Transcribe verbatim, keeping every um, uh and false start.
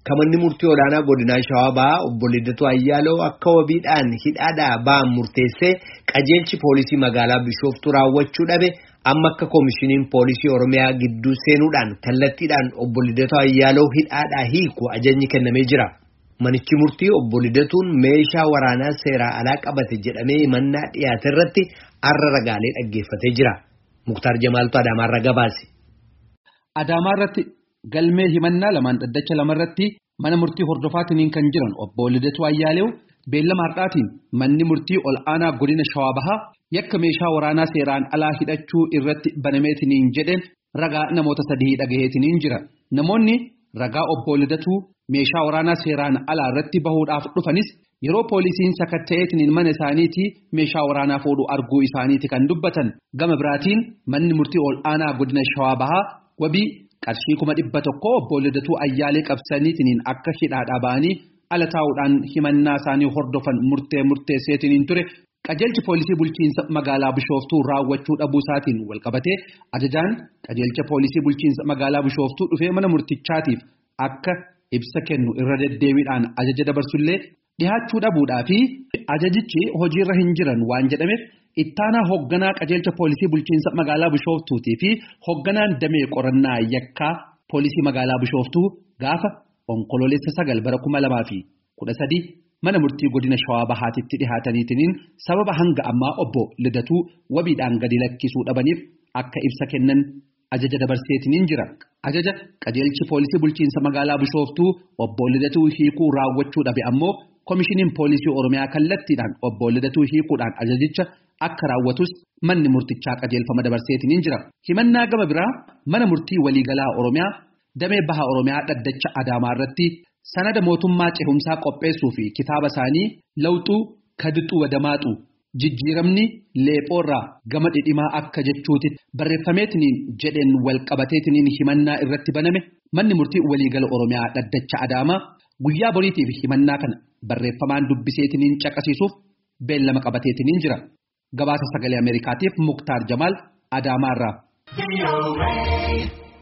Kamanni murtii olaanaa godina Shawaa Bahaa obbo Liddatuu Ayyaaloo akka wabiidhaan hidhaadhaa ba'an murteessee qajeelchi poolisii magaalaa Bishooftuu raawwachuu dhabe amma akka koomishiniin poolisii Oromiyaa gidduu seenuudhaan kallattiidhaan obbo Liddatuu Ayyaaloo hidhaadhaa hiiku ajajni kennamee jira. Manichi murtii obbo Liddatuun meeshaa waraanaa seeraa alaa qabate jedhamee himannaa dhiyaate irratti arra ragaalee dhaggeeffatee jira. Muktaar Jamaaltu Adaamaarra gabaase. Adaamaarratti galmee himannaa lamaan dhaddacha lamarratti mana murtii hordofaatiin kan jiran obbo Liddatuu Ayyaaloo beellama har'aatiin manni murtii ol aanaa godina Shawaa Bahaa yakka meeshaa waraanaa seeraan alaa hidhachuu irratti banameetiin jedheen ragaa namoota sadii dhagaheetiin jira. Namoonni ragaa obbo Liddatuu meeshaa waraanaa seeraan alaa irratti bahuudhaaf dhufanis yeroo poolisiin sakatta'eetiin mana isaaniitii meeshaa waraanaa fuudhu arguu isaaniiti kan dubbatan. Gama biraatiin manni murtii ol aanaa godina Shawaa Bahaa wabii qarshii kuma dhibba tokko obbo Liddatuu Ayyaaloo qabsaniitiin akka hidhaadhaa ba'anii ala taa'uudhaan himannaa isaanii hordofan murtee murteesseetiin ture. Qajeelchi poolisii bulchiinsa magaalaa Bishooftuu raawwachuu dhabuu isaatiin walqabatee ajajaan qajeelcha poolisii bulchiinsa magaalaa Bishooftuu dhufee mana murtichaatiif akka ibsa kennu irra deddeebiidhaan ajaja dabarsullee dhihaachuu dhabuudhaa fi ajajichi hojiirra hin jiran waan jedhameef ittaanaa hoogganaa qajeelcha poolisii bulchiinsa magaalaa Bishooftuutii fi hoogganaan damee qorannaa yakkaa poolisii magaalaa Bishooftuu gaafa onkololeessa sagal bara kuma lamaa fi kudha sadii mana murtii godina Shawaa Bahaatitti dhihaataniitiin sababa hanga ammaa obbo Liddatuu wabiidhaan gadi lakkisuu dhabaniif akka ibsa kennan ajaja dabarseetiin jira. Ajaja qajeelchi poolisii bulchiinsa magaalaa Bishooftuu obbo Liddatuu hiikuu raawwachuu dhabe ammoo koomishiniin poolisii Oromiyaa kallattiidhaan obbo Liddatuu hiikuudhaan ajajicha akka raawwatus manni murtichaa qajeelfama dabarseetiin jira. Himannaa gama biraa mana murtii waliigalaa Oromiyaa damee baha Oromiyaa dhaddacha Adaamaa irratti sanada mootummaa cehumsaa qopheessuu fi kitaaba isaanii lawxuu kadixuu wadamaatu jijjiiramni leephoorraa gama dhidhimaa akka jechuutti barreeffameetiin jedheen walqabateetiin himannaa irratti baname manni murtii waliigala Oromiyaa dhaddacha Adaamaa guyyaa boriitiif himannaa kana barreeffamaan dubbiseetiin caqasiisuuf beellama qabateetiin jira. Gabaasa sagalee Ameerikaatiif Muktaar Jamaal Adaamaarraa.